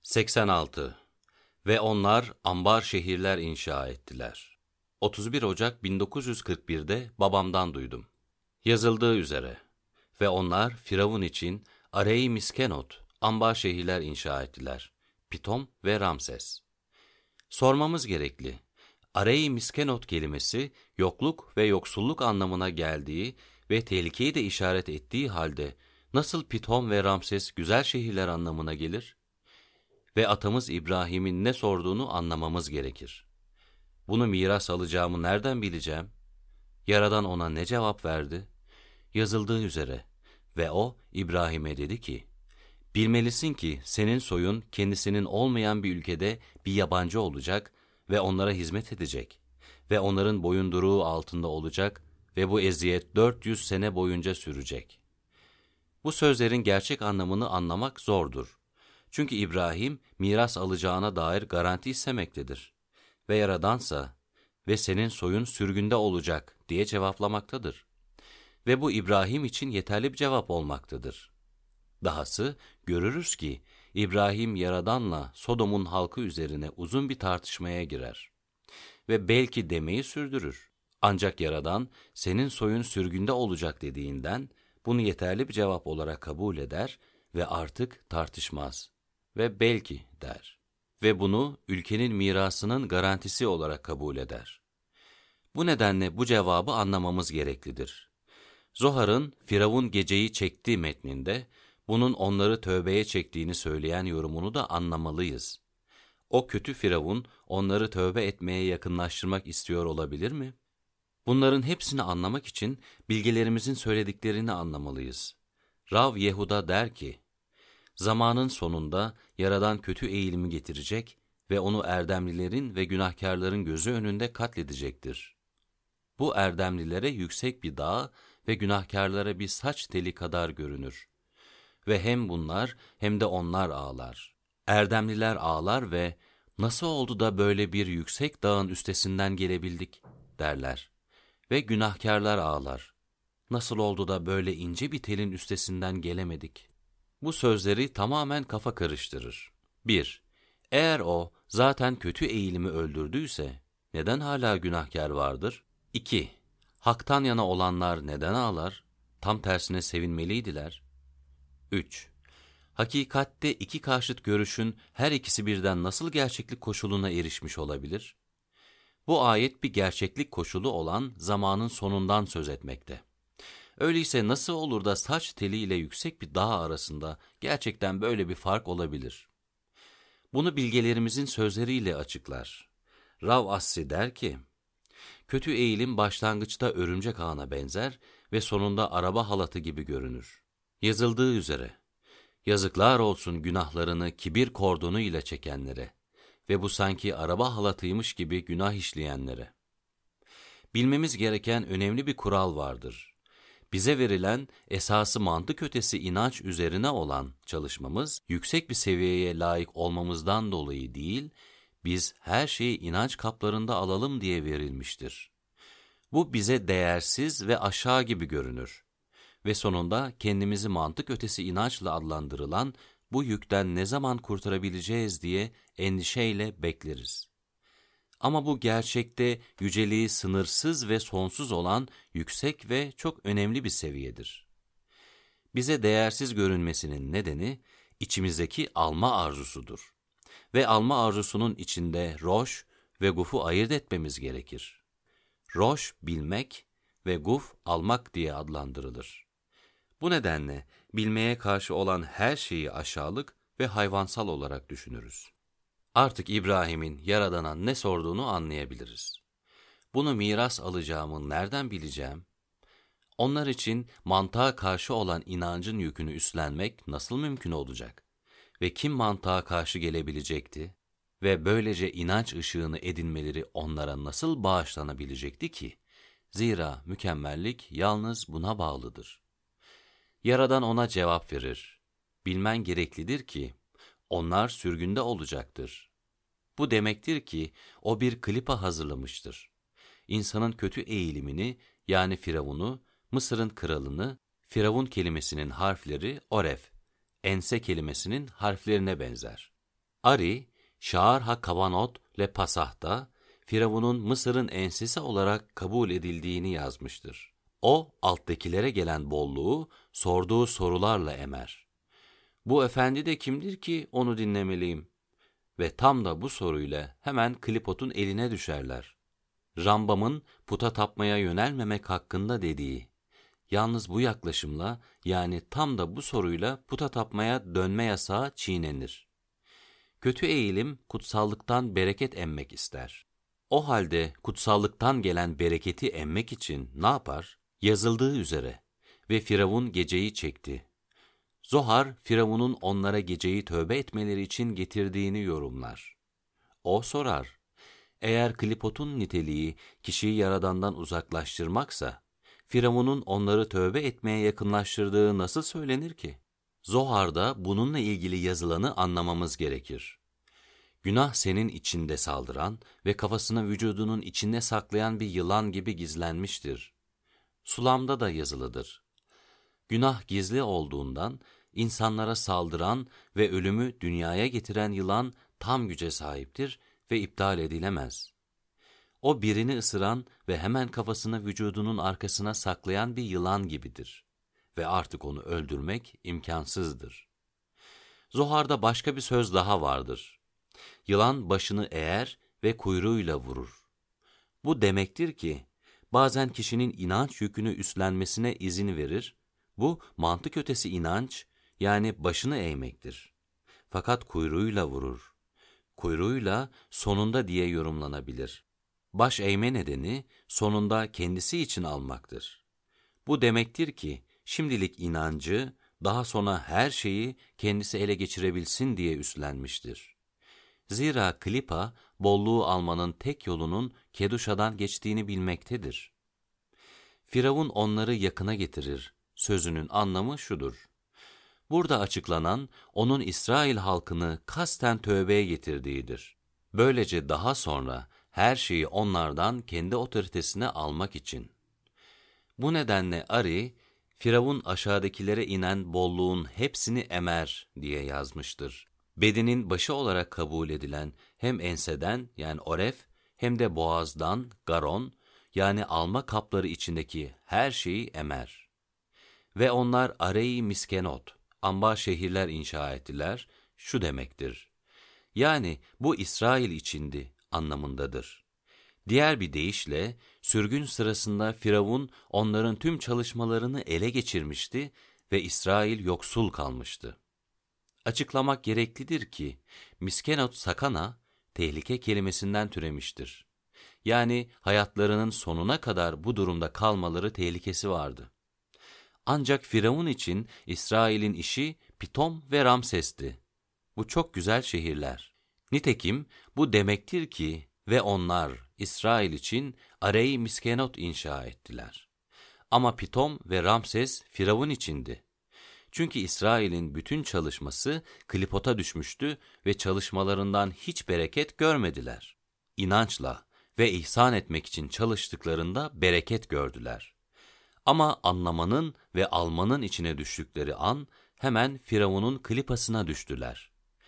86. Ve onlar ambar şehirler inşa ettiler. 31 Ocak 1941'de babamdan duydum. Yazıldığı üzere ve onlar Firavun için Arei Miskenot ambar şehirler inşa ettiler. Pitom ve Ramses. Sormamız gerekli. Arei Miskenot kelimesi yokluk ve yoksulluk anlamına geldiği ve tehlikeyi de işaret ettiği halde nasıl Pitom ve Ramses güzel şehirler anlamına gelir? Ve atamız İbrahim'in ne sorduğunu anlamamız gerekir. Bunu miras alacağımı nereden bileceğim? Yaradan ona ne cevap verdi? Yazıldığı üzere ve o İbrahim'e dedi ki, bilmelisin ki senin soyun kendisinin olmayan bir ülkede bir yabancı olacak ve onlara hizmet edecek ve onların boyunduruğu altında olacak ve bu eziyet 400 sene boyunca sürecek. Bu sözlerin gerçek anlamını anlamak zordur. Çünkü İbrahim miras alacağına dair garanti istemektedir. Ve Yaradansa ve senin soyun sürgünde olacak diye cevaplamaktadır. Ve bu İbrahim için yeterli bir cevap olmaktadır. Dahası görürüz ki İbrahim Yaradan'la Sodom'un halkı üzerine uzun bir tartışmaya girer. Ve belki demeyi sürdürür. Ancak Yaradan senin soyun sürgünde olacak dediğinden bunu yeterli bir cevap olarak kabul eder ve artık tartışmaz. Ve belki der. Ve bunu ülkenin mirasının garantisi olarak kabul eder. Bu nedenle bu cevabı anlamamız gereklidir. Zohar'ın Firavun geceyi çekti metninde bunun onları tövbeye çektiğini söyleyen yorumunu da anlamalıyız. O kötü Firavun onları tövbe etmeye yakınlaştırmak istiyor olabilir mi? Bunların hepsini anlamak için bilgelerimizin söylediklerini anlamalıyız. Rav Yehuda der ki, zamanın sonunda Yaradan kötü eğilimi getirecek ve onu erdemlilerin ve günahkarların gözü önünde katledecektir. Bu erdemlilere yüksek bir dağ ve günahkarlara bir saç teli kadar görünür. Ve hem bunlar hem de onlar ağlar. Erdemliler ağlar ve nasıl oldu da böyle bir yüksek dağın üstesinden gelebildik derler. Ve günahkarlar ağlar. Nasıl oldu da böyle ince bir telin üstesinden gelemedik? Bu sözleri tamamen kafa karıştırır. 1. Eğer o zaten kötü eğilimi öldürdüyse neden hala günahkar vardır? 2. Haktan yana olanlar neden ağlar? Tam tersine sevinmeliydiler. 3. Hakikatte iki karşıt görüşün her ikisi birden nasıl gerçeklik koşuluna erişmiş olabilir? Bu ayet bir gerçeklik koşulu olan zamanın sonundan söz etmekte. Öyleyse nasıl olur da saç teli ile yüksek bir dağ arasında gerçekten böyle bir fark olabilir? Bunu bilgelerimizin sözleriyle açıklar. Rav Assi der ki, kötü eğilim başlangıçta örümcek ağına benzer ve sonunda araba halatı gibi görünür. Yazıldığı üzere, yazıklar olsun günahlarını kibir kordonu ile çekenlere ve bu sanki araba halatıymış gibi günah işleyenlere. Bilmemiz gereken önemli bir kural vardır. Bize verilen esası mantık ötesi inanç üzerine olan çalışmamız, yüksek bir seviyeye layık olmamızdan dolayı değil, biz her şeyi inanç kaplarında alalım diye verilmiştir. Bu bize değersiz ve aşağı gibi görünür. Ve sonunda kendimizi mantık ötesi inançla adlandırılan bu yükten ne zaman kurtarabileceğiz diye endişeyle bekleriz. Ama bu gerçekte yüceliği sınırsız ve sonsuz olan yüksek ve çok önemli bir seviyedir. Bize değersiz görünmesinin nedeni içimizdeki alma arzusudur. Ve alma arzusunun içinde roş ve gufu ayırt etmemiz gerekir. Roş bilmek ve guf almak diye adlandırılır. Bu nedenle bilmeye karşı olan her şeyi aşağılık ve hayvansal olarak düşünürüz. Artık İbrahim'in Yaradan'a ne sorduğunu anlayabiliriz. Bunu miras alacağımı nereden bileceğim? Onlar için mantığa karşı olan inancın yükünü üstlenmek nasıl mümkün olacak? Ve kim mantığa karşı gelebilecekti? Ve böylece inanç ışığını edinmeleri onlara nasıl bağışlanabilecekti ki? Zira mükemmellik yalnız buna bağlıdır. Yaradan ona cevap verir. Bilmen gereklidir ki, onlar sürgünde olacaktır. Bu demektir ki, o bir klipa hazırlamıştır. İnsanın kötü eğilimini, yani Firavun'u, Mısır'ın kralını, Firavun kelimesinin harfleri oref, ense kelimesinin harflerine benzer. Ari, Şaar HaKavanot Le Pasah'ta Firavun'un Mısır'ın ensesi olarak kabul edildiğini yazmıştır. O, alttakilere gelen bolluğu sorduğu sorularla emer. Bu efendi de kimdir ki onu dinlemeliyim? Ve tam da bu soruyla hemen Klipot'un eline düşerler. Rambam'ın puta tapmaya yönelmemek hakkında dediği, yalnız bu yaklaşımla, yani tam da bu soruyla puta tapmaya dönme yasağı çiğnenir. Kötü eğilim kutsallıktan bereket emmek ister. O halde kutsallıktan gelen bereketi emmek için ne yapar? Yazıldığı üzere, ve Firavun geceyi çekti. Zohar, Firavun'un onlara geceyi tövbe etmeleri için getirdiğini yorumlar. O sorar, eğer Klipot'un niteliği kişiyi Yaradan'dan uzaklaştırmaksa, Firavun'un onları tövbe etmeye yakınlaştırdığı nasıl söylenir ki? Zohar'da bununla ilgili yazılanı anlamamız gerekir. Günah senin içinde saldıran ve kafasını vücudunun içinde saklayan bir yılan gibi gizlenmiştir. Sulam'da da yazılıdır. Günah gizli olduğundan, insanlara saldıran ve ölümü dünyaya getiren yılan tam güce sahiptir ve iptal edilemez. O birini ısıran ve hemen kafasını vücudunun arkasına saklayan bir yılan gibidir ve artık onu öldürmek imkansızdır. Zohar'da başka bir söz daha vardır. Yılan başını eğer ve kuyruğuyla vurur. Bu demektir ki, bazen kişinin inanç yükünü üstlenmesine izin verir, bu mantık ötesi inanç, yani başını eğmektir. Fakat kuyruğuyla vurur. Kuyruğuyla sonunda diye yorumlanabilir. Baş eğme nedeni sonunda kendisi için almaktır. Bu demektir ki, şimdilik inancı, daha sonra her şeyi kendisi ele geçirebilsin diye üstlenmiştir. Zira Klipa, bolluğu almanın tek yolunun Keduşa'dan geçtiğini bilmektedir. Firavun onları yakına getirir sözünün anlamı şudur. Burada açıklanan, onun İsrail halkını kasten tövbeye getirdiğidir. Böylece daha sonra her şeyi onlardan kendi otoritesine almak için. Bu nedenle Ari, Firavun aşağıdakilere inen bolluğun hepsini emer diye yazmıştır. Bedenin başı olarak kabul edilen hem enseden yani oref hem de boğazdan garon yani alma kapları içindeki her şeyi emer. Ve onlar Arei Miskenot, ambar şehirler inşa ettiler, şu demektir. Yani bu İsrail içindi anlamındadır. Diğer bir deyişle, sürgün sırasında Firavun onların tüm çalışmalarını ele geçirmişti ve İsrail yoksul kalmıştı. Açıklamak gereklidir ki, Miskenot sakana, tehlike kelimesinden türemiştir. Yani hayatlarının sonuna kadar bu durumda kalmaları tehlikesi vardı. Ancak Firavun için İsrail'in işi Pitom ve Ramses'ti. Bu çok güzel şehirler. Nitekim bu demektir ki ve onlar İsrail için Arei Miskenot inşa ettiler. Ama Pitom ve Ramses Firavun içindi. Çünkü İsrail'in bütün çalışması Klipot'a düşmüştü ve çalışmalarından hiç bereket görmediler. İnançla ve ihsan etmek için çalıştıklarında bereket gördüler. Ama anlamanın ve almanın içine düştükleri an hemen Firavun'un klipasına düştüler.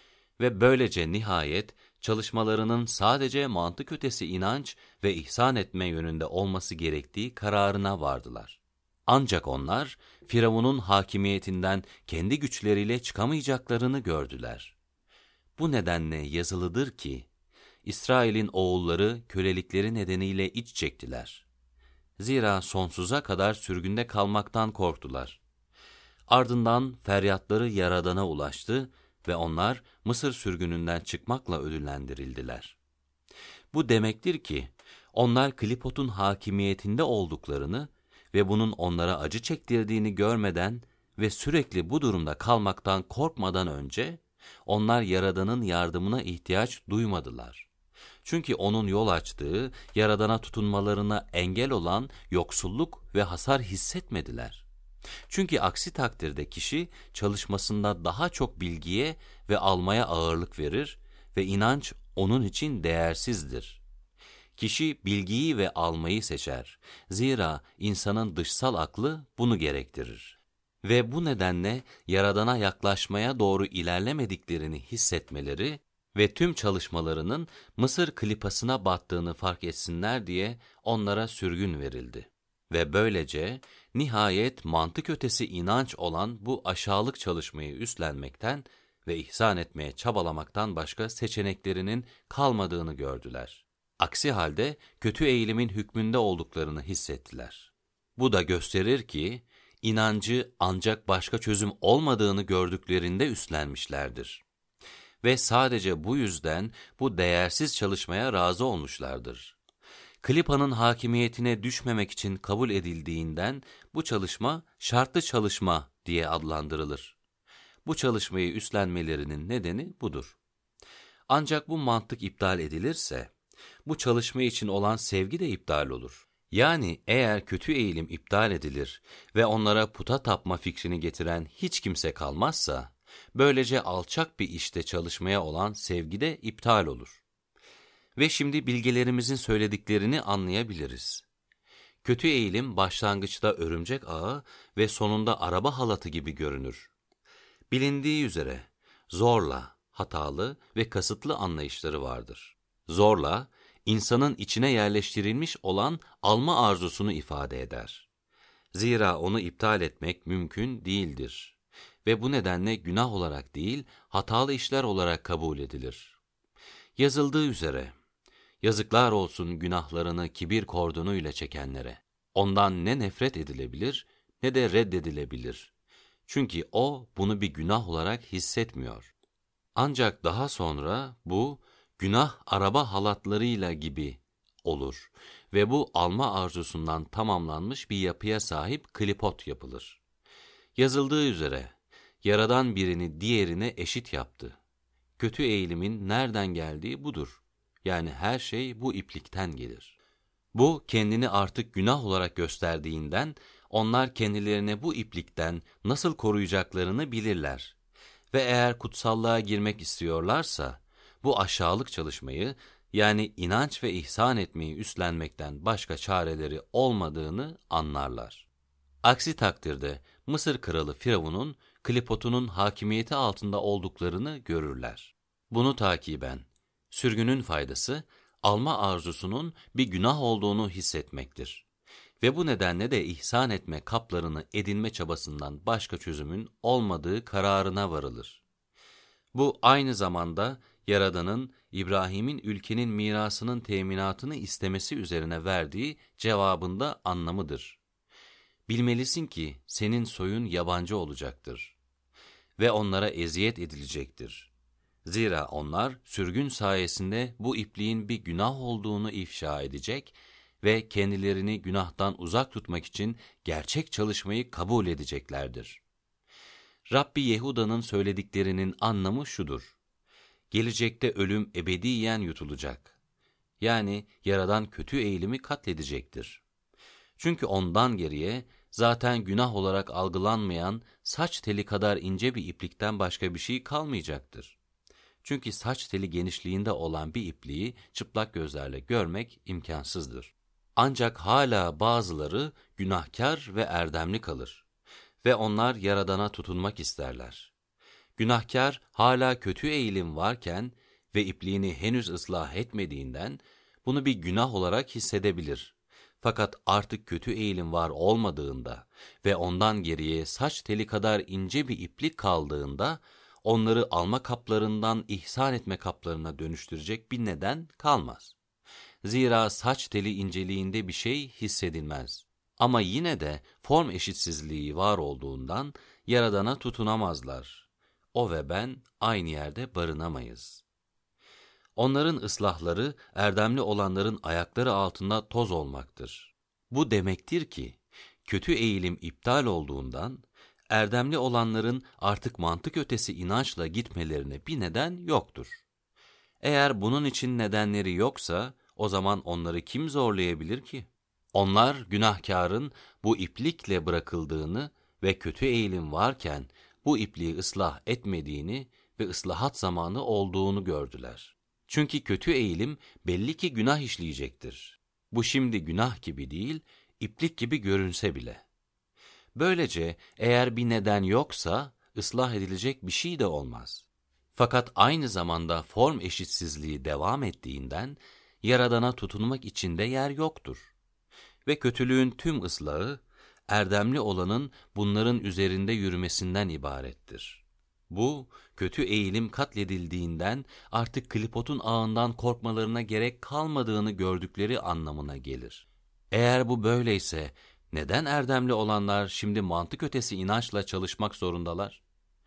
Ve böylece nihayet çalışmalarının sadece mantık ötesi inanç ve ihsan etme yönünde olması gerektiği kararına vardılar. Ancak onlar Firavun'un hakimiyetinden kendi güçleriyle çıkamayacaklarını gördüler. Bu nedenle yazılıdır ki, İsrail'in oğulları kölelikleri nedeniyle iç çektiler. Zira sonsuza kadar sürgünde kalmaktan korktular. Ardından feryatları Yaradan'a ulaştı ve onlar Mısır sürgününden çıkmakla ödüllendirildiler. Bu demektir ki, onlar Klipot'un hakimiyetinde olduklarını ve bunun onlara acı çektirdiğini görmeden ve sürekli bu durumda kalmaktan korkmadan önce, onlar Yaradan'ın yardımına ihtiyaç duymadılar. Çünkü onun yol açtığı, Yaradan'a tutunmalarına engel olan yoksulluk ve hasar hissetmediler. Çünkü aksi takdirde kişi çalışmasında daha çok bilgiye ve almaya ağırlık verir ve inanç onun için değersizdir. Kişi bilgiyi ve almayı seçer. Zira insanın dışsal aklı bunu gerektirir. Ve bu nedenle Yaradan'a yaklaşmaya doğru ilerlemediklerini hissetmeleri ve tüm çalışmalarının Mısır klipasına battığını fark etsinler diye onlara sürgün verildi. Ve böylece nihayet mantık ötesi inanç olan bu aşağılık çalışmayı üstlenmekten ve ihsan etmeye çabalamaktan başka seçeneklerinin kalmadığını gördüler. Aksi halde kötü eğilimin hükmünde olduklarını hissettiler. Bu da gösterir ki, inancı ancak başka çözüm olmadığını gördüklerinde üstlenmişlerdir. Ve sadece bu yüzden bu değersiz çalışmaya razı olmuşlardır. Klipa'nın hakimiyetine düşmemek için kabul edildiğinden bu çalışma şartlı çalışma diye adlandırılır. Bu çalışmayı üstlenmelerinin nedeni budur. Ancak bu mantık iptal edilirse, bu çalışma için olan sevgi de iptal olur. Yani eğer kötü eğilim iptal edilir ve onlara puta tapma fikrini getiren hiç kimse kalmazsa, böylece alçak bir işte çalışmaya olan sevgi de iptal olur. Ve şimdi bilgelerimizin söylediklerini anlayabiliriz. Kötü eğilim başlangıçta örümcek ağı ve sonunda araba halatı gibi görünür. Bilindiği üzere zorla, hatalı ve kasıtlı anlayışları vardır. Zorla, insanın içine yerleştirilmiş olan alma arzusunu ifade eder. Zira onu iptal etmek mümkün değildir. Ve bu nedenle günah olarak değil, hatalı işler olarak kabul edilir. Yazıldığı üzere, yazıklar olsun günahlarını kibir kordonuyla çekenlere. Ondan ne nefret edilebilir ne de reddedilebilir. Çünkü o bunu bir günah olarak hissetmiyor. Ancak daha sonra bu günah araba halatlarıyla gibi olur ve bu alma arzusundan tamamlanmış bir yapıya sahip klipot yapılır. Yazıldığı üzere Yaradan birini diğerine eşit yaptı. Kötü eğilimin nereden geldiği budur. Yani her şey bu iplikten gelir. Bu kendini artık günah olarak gösterdiğinden onlar kendilerine bu iplikten nasıl koruyacaklarını bilirler. Ve eğer kutsallığa girmek istiyorlarsa bu aşağılık çalışmayı yani inanç ve ihsan etmeyi üstlenmekten başka çareleri olmadığını anlarlar. Aksi takdirde Mısır kralı Firavun'un klipotunun hakimiyeti altında olduklarını görürler. Bunu takiben sürgünün faydası alma arzusunun bir günah olduğunu hissetmektir. Ve bu nedenle de ihsan etme kaplarını edinme çabasından başka çözümün olmadığı kararına varılır. Bu aynı zamanda Yaradan'ın İbrahim'in ülkenin mirasının teminatını istemesi üzerine verdiği cevabında anlamıdır. Bilmelisin ki senin soyun yabancı olacaktır ve onlara eziyet edilecektir. Zira onlar sürgün sayesinde bu ipliğin bir günah olduğunu ifşa edecek ve kendilerini günahtan uzak tutmak için gerçek çalışmayı kabul edeceklerdir. Rabbi Yehuda'nın söylediklerinin anlamı şudur: gelecekte ölüm ebediyen yutulacak. Yani Yaradan kötü eğilimi katledecektir. Çünkü ondan geriye zaten günah olarak algılanmayan saç teli kadar ince bir iplikten başka bir şey kalmayacaktır. Çünkü saç teli genişliğinde olan bir ipliği çıplak gözlerle görmek imkansızdır. Ancak hala bazıları günahkar ve erdemli kalır ve onlar Yaradan'a tutunmak isterler. Günahkar hala kötü eğilim varken ve ipliğini henüz ıslah etmediğinden bunu bir günah olarak hissedebilir. Fakat artık kötü eğilim var olmadığında ve ondan geriye saç teli kadar ince bir iplik kaldığında onları alma kaplarından ihsan etme kaplarına dönüştürecek bir neden kalmaz. Zira saç teli inceliğinde bir şey hissedilmez. Ama yine de form eşitsizliği var olduğundan Yaradan'a tutunamazlar. O ve ben aynı yerde barınamayız. Onların ıslahları erdemli olanların ayakları altında toz olmaktır. Bu demektir ki kötü eğilim iptal olduğundan erdemli olanların artık mantık ötesi inançla gitmelerine bir neden yoktur. Eğer bunun için nedenleri yoksa o zaman onları kim zorlayabilir ki? Onlar günahkarın bu iplikle bırakıldığını ve kötü eğilim varken bu ipliği ıslah etmediğini ve ıslahat zamanı olduğunu gördüler. Çünkü kötü eğilim belli ki günah işleyecektir. Bu şimdi günah gibi değil, iplik gibi görünse bile. Böylece eğer bir neden yoksa ıslah edilecek bir şey de olmaz. Fakat aynı zamanda form eşitsizliği devam ettiğinden, Yaradan'a tutunmak için de yer yoktur. Ve kötülüğün tüm ıslahı, erdemli olanın bunların üzerinde yürümesinden ibarettir. Bu, kötü eğilim katledildiğinden artık klipotun ağından korkmalarına gerek kalmadığını gördükleri anlamına gelir. Eğer bu böyleyse, neden erdemli olanlar şimdi mantık ötesi inançla çalışmak zorundalar?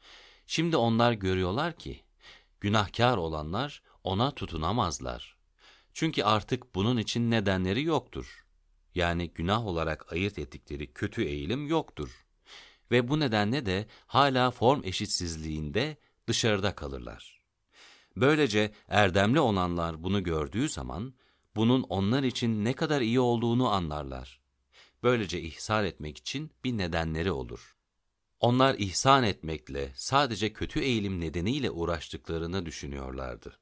Şimdi onlar görüyorlar ki, günahkar olanlar ona tutunamazlar. Çünkü artık bunun için nedenleri yoktur. Yani günah olarak ayırt ettikleri kötü eğilim yoktur. Ve bu nedenle de hala form eşitsizliğinde dışarıda kalırlar. Böylece erdemli olanlar bunu gördüğü zaman, bunun onlar için ne kadar iyi olduğunu anlarlar. Böylece ihsan etmek için bir nedenleri olur. Onlar ihsan etmekle sadece kötü eğilim nedeniyle uğraştıklarını düşünüyorlardı.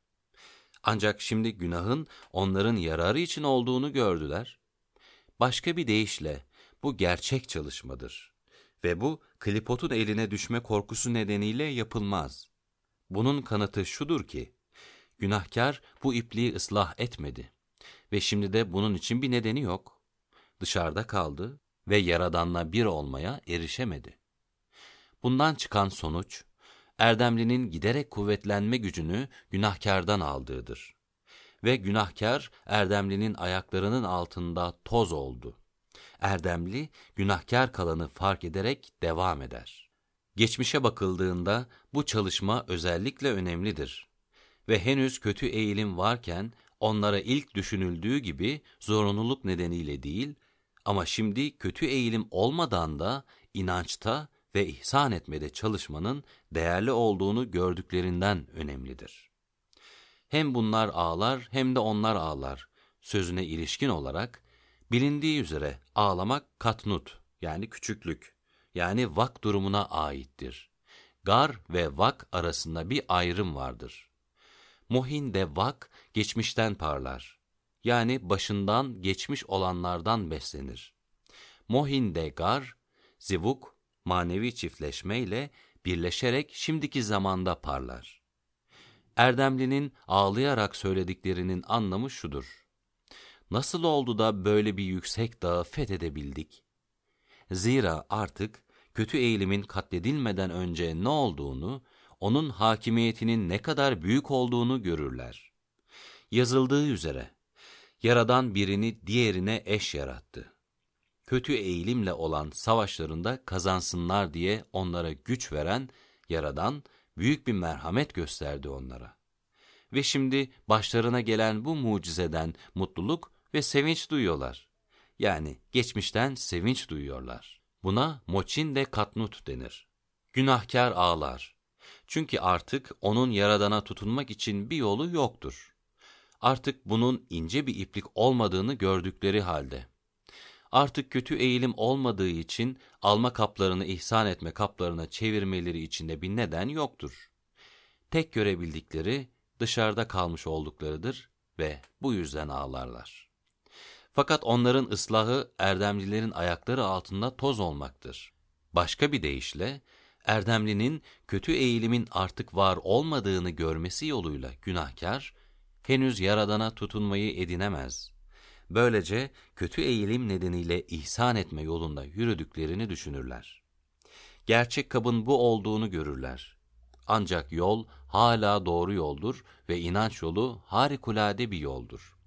Ancak şimdi günahın onların yararı için olduğunu gördüler. Başka bir deyişle bu gerçek çalışmadır ve bu klipotun eline düşme korkusu nedeniyle yapılmaz. Bunun kanıtı şudur ki, günahkar bu ipliği ıslah etmedi ve şimdi de bunun için bir nedeni yok. Dışarıda kaldı ve Yaradan'la bir olmaya erişemedi. Bundan çıkan sonuç, erdemlinin giderek kuvvetlenme gücünü günahkardan aldığıdır. Ve günahkar, erdemlinin ayaklarının altında toz oldu. Erdemli, günahkar kalanı fark ederek devam eder. Geçmişe bakıldığında bu çalışma özellikle önemlidir. Ve henüz kötü eğilim varken, onlara ilk düşünüldüğü gibi zorunluluk nedeniyle değil, ama şimdi kötü eğilim olmadan da inançta ve ihsan etmede çalışmanın değerli olduğunu gördüklerinden önemlidir. Hem bunlar ağlar hem de onlar ağlar sözüne ilişkin olarak, bilindiği üzere ağlamak katnut yani küçüklük, yani vak durumuna aittir. Gar ve vak arasında bir ayrım vardır. Mohin de vak geçmişten parlar, yani başından geçmiş olanlardan beslenir. Mohin de gar, zivuk, manevi çiftleşmeyle birleşerek şimdiki zamanda parlar. Erdemlinin ağlayarak söylediklerinin anlamı şudur: nasıl oldu da böyle bir yüksek dağı fethedebildik? Zira artık kötü eğilimin katledilmeden önce ne olduğunu, onun hakimiyetinin ne kadar büyük olduğunu görürler. Yazıldığı üzere, Yaradan birini diğerine eş yarattı. Kötü eğilimle olan savaşlarında kazansınlar diye onlara güç veren Yaradan, büyük bir merhamet gösterdi onlara. Ve şimdi başlarına gelen bu mucizeden mutluluk ve sevinç duyuyorlar. Yani geçmişten sevinç duyuyorlar. Buna moçin de katnut denir. Günahkar ağlar. Çünkü artık onun Yaradan'a tutunmak için bir yolu yoktur. Artık bunun ince bir iplik olmadığını gördükleri halde. Artık kötü eğilim olmadığı için alma kaplarını ihsan etme kaplarına çevirmeleri için de bir neden yoktur. Tek görebildikleri dışarıda kalmış olduklarıdır ve bu yüzden ağlarlar. Fakat onların ıslahı erdemlilerin ayakları altında toz olmaktır. Başka bir deyişle, erdemlinin kötü eğilimin artık var olmadığını görmesi yoluyla günahkar, henüz Yaradan'a tutunmayı edinemez. Böylece kötü eğilim nedeniyle ihsan etme yolunda yürüdüklerini düşünürler. Gerçek kabın bu olduğunu görürler. Ancak yol hala doğru yoldur ve inanç yolu harikulade bir yoldur.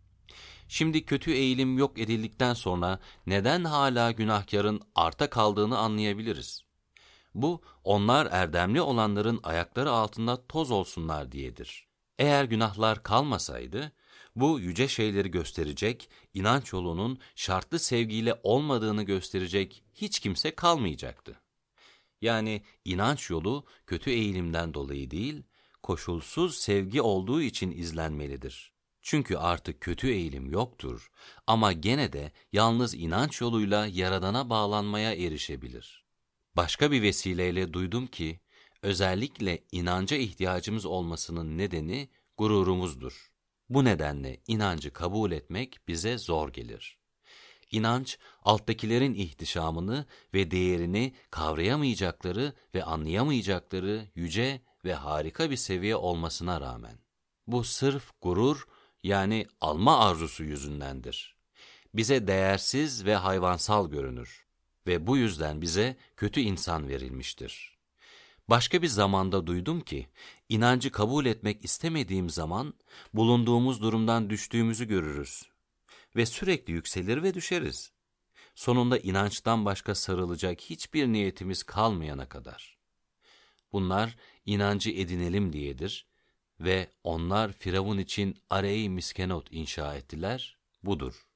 Şimdi kötü eğilim yok edildikten sonra neden hala günahkarın arta kaldığını anlayabiliriz. Bu, onlar erdemli olanların ayakları altında toz olsunlar diyedir. Eğer günahlar kalmasaydı, bu yüce şeyleri gösterecek, inanç yolunun şartlı sevgiyle olmadığını gösterecek hiç kimse kalmayacaktı. Yani inanç yolu kötü eğilimden dolayı değil, koşulsuz sevgi olduğu için izlenmelidir. Çünkü artık kötü eğilim yoktur ama gene de yalnız inanç yoluyla Yaradan'a bağlanmaya erişebilir. Başka bir vesileyle duydum ki, özellikle inanca ihtiyacımız olmasının nedeni gururumuzdur. Bu nedenle inancı kabul etmek bize zor gelir. İnanç, alttakilerin ihtişamını ve değerini kavrayamayacakları ve anlayamayacakları yüce ve harika bir seviye olmasına rağmen. Bu sırf gurur, yani alma arzusu yüzündendir. Bize değersiz ve hayvansal görünür ve bu yüzden bize kötü insan verilmiştir. Başka bir zamanda duydum ki, inancı kabul etmek istemediğim zaman bulunduğumuz durumdan düştüğümüzü görürüz ve sürekli yükselir ve düşeriz. Sonunda inançtan başka sarılacak hiçbir niyetimiz kalmayana kadar. Bunlar inancı edinelim diyedir ve onlar Firavun için Are-i Miskenot inşa ettiler, budur.